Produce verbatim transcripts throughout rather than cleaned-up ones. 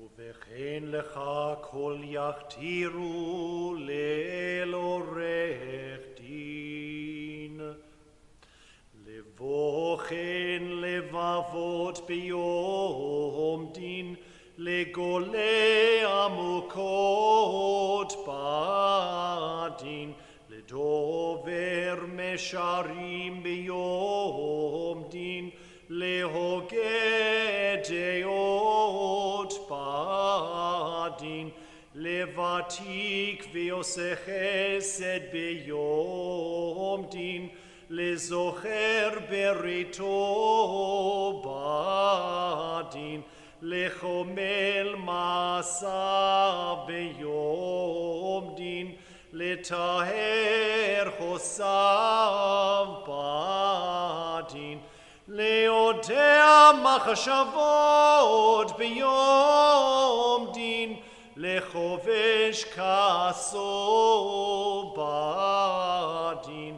וכן לך כל יכתירו לאל עורך דין. לבוא כן לבבות ביום דין, לגולי עמוקות בדין, לדובר משרים ביום דין, להוגה דעות בדין, לוותיק ועושה חסד ביום דין, לזוכר בריתו בדין, לחומל מעשיו ביום דין, לטהר חוסיו בדין, להודע מחשבות ביום דין, לחובש כעסו בדין,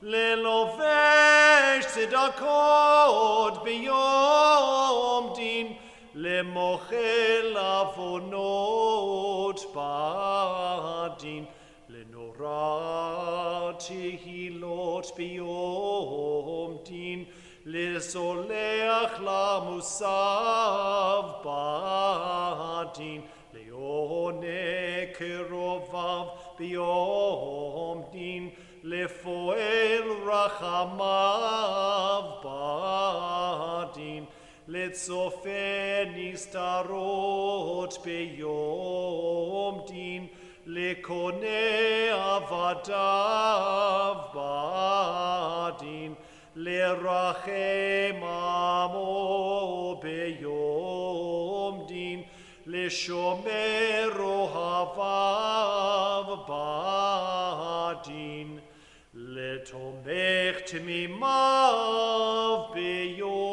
ללובש צדקות ביום דין, למוחל עוונות בדין, לנורא תהילות ביום דין, לסולח למוסב בדין, לעונה קרוביו ביום דין, לפועל רחמיו בדין, לצופה נסתרות ביום דין, לקונה עבדיו בדין, לרחם עמו ביום דין, לשומר אוהביו בדין, לתומך תמימיו ביום